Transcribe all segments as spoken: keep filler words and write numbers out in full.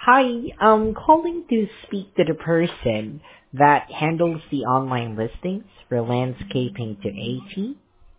Hi, I'm calling to speak to the person that handles the online listings for landscaping to AT.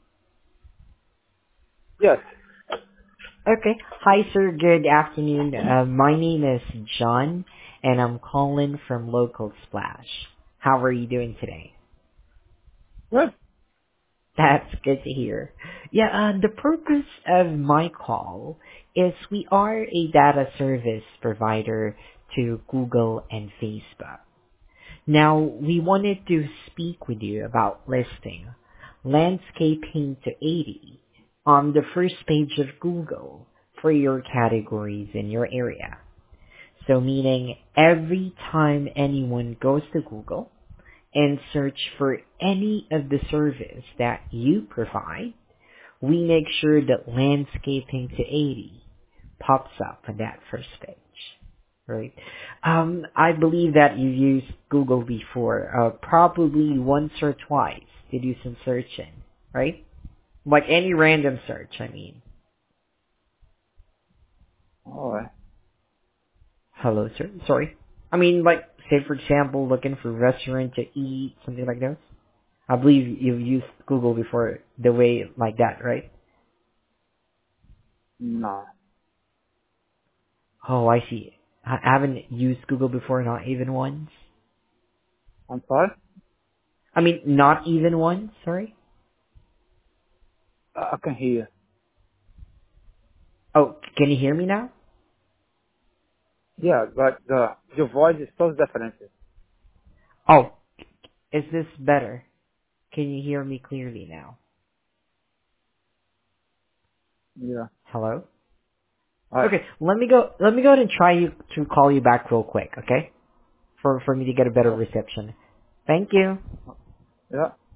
Yes. Okay. Hi, sir. Good afternoon. Uh, my name is John, and I'm calling from Local Splash. How are you doing today? Good. That's good to hear. Yeah, uh, the purpose of my call is we are a data service provider to Google and Facebook. Now, we wanted to speak with you about listing landscaping to eighty on the first page of Google for your categories in your area. So meaning every time anyone goes to Google and search for any of the service that you provide, we make sure that landscaping to eighty pops up on that first page. Right. Um, I believe that you used Google before, uh, probably once or twice to do some searching, right? Like any random search, I mean. All right. Hello, sir. Sorry. I mean, like, say for example, looking for restaurant to eat, something like that. I believe you've used Google before the way like that, right? No. Oh, I see. I haven't used Google before, not even once. I'm sorry. I mean, not even once, sorry. I I can hear you. Oh, can you hear me now? Yeah, but the your voice is so different. Oh, is this better? Can you hear me clearly now? Yeah. Hello? All right. Okay, let me go, let me go ahead and try you to call you back real quick, okay? For, for me to get a better Oh, reception. Thank you. yeah.